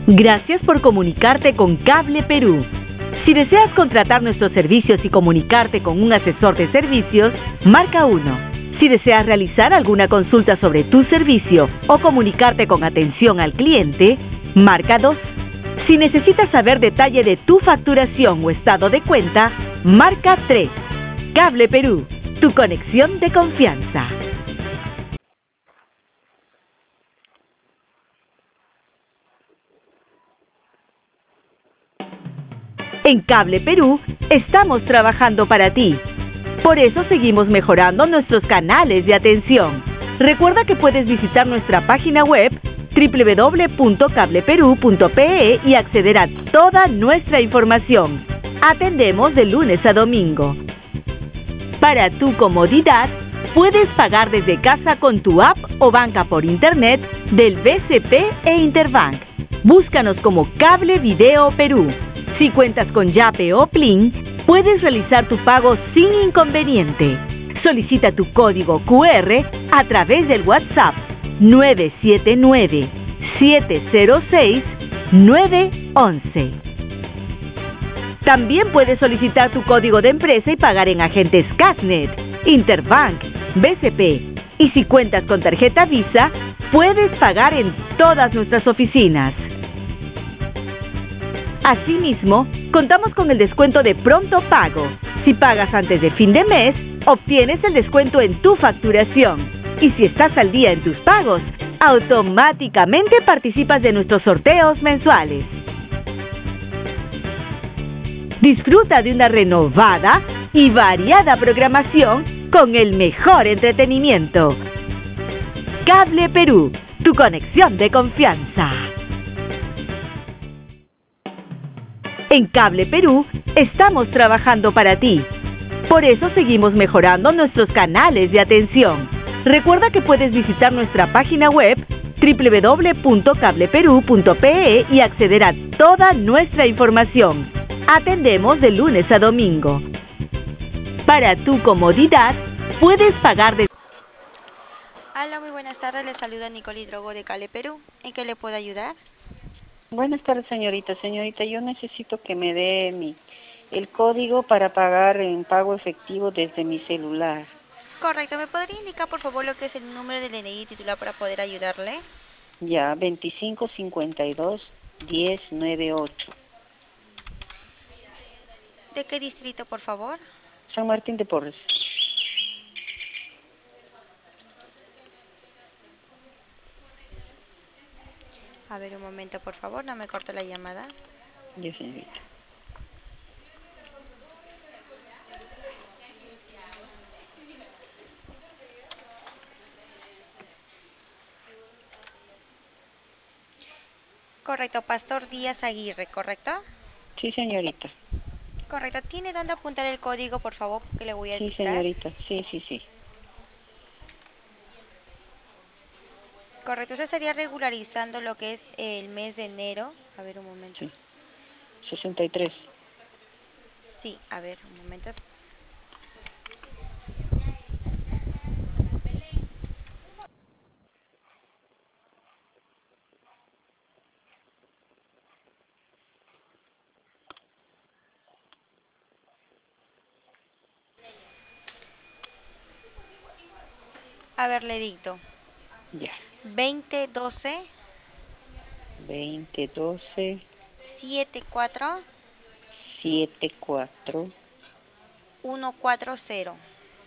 Gracias por comunicarte con Cable Perú. Si deseas contratar nuestros servicios y comunicarte con un asesor de servicios, marca 1. Si deseas realizar alguna consulta sobre tu servicio o comunicarte con atención al cliente, marca 2. Si necesitas saber detalle de tu facturación o estado de cuenta, marca 3. Cable Perú, tu conexión de confianza. En Cable Perú estamos trabajando para ti. Por eso seguimos mejorando nuestros canales de atención. Recuerda que puedes visitar nuestra página web www.cableperu.pe y acceder a toda nuestra información. Atendemos de lunes a domingo. Para tu comodidad, puedes pagar desde casa con tu app o banca por internet del BCP e Interbank. Búscanos como Cable Video Perú. Si cuentas con Yape o Plin, puedes realizar tu pago sin inconveniente. Solicita tu código QR a través del WhatsApp 979-706-911. También puedes solicitar tu código de empresa y pagar en agentes Casnet, Interbank, BCP. Y si cuentas con tarjeta Visa, puedes pagar en todas nuestras oficinas. Asimismo, contamos con el descuento de pronto pago. Si pagas antes de fin de mes, obtienes el descuento en tu facturación. Y si estás al día en tus pagos, automáticamente participas de nuestros sorteos mensuales. Disfruta de una renovada y variada programación con el mejor entretenimiento. Cable Perú, tu conexión de confianza. En Cable Perú estamos trabajando para ti. Por eso seguimos mejorando nuestros canales de atención. Recuerda que puedes visitar nuestra página web www.cableperu.pe y acceder a toda nuestra información. Atendemos de lunes a domingo. Para tu comodidad, puedes pagar de... Hola, muy buenas tardes. Les saluda Nicole Drogo de Cable Perú. ¿En qué le puedo ayudar? Buenas tardes, señorita. Señorita, yo necesito que me dé el código para pagar en pago efectivo desde mi celular. Correcto. ¿Me podría indicar, por favor, lo que es el número del DNI titular para poder ayudarle? Ya, 2552-1098. ¿De qué distrito, por favor? San Martín de Porres. A ver, un momento, por favor. No me corte la llamada. Ya, señorita. Correcto. Pastor Díaz Aguirre, ¿correcto? Sí, señorita. Correcto. ¿Tiene dónde apuntar el código, por favor, que le voy a Sí, dictar? señorita. Sí. Correcto. Usted estaría regularizando lo que es el mes de enero. A ver, un momento. Sí. 63. Sí, a ver, un momento. A ver, le dicto. Ya. 2012 2012 74 74 140.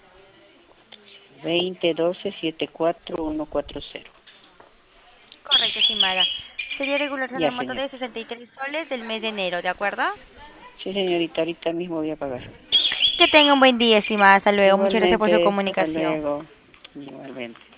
2012 74140. Correcto, estimada. Sería regularizando Ya, el monto señor. de 63 soles del mes de enero, ¿de acuerdo? Sí, señorita, ahorita mismo voy a pagar. Que tenga un buen día, estimada. Hasta luego. Muchas gracias por su Igualmente, hasta comunicación. luego. Igualmente.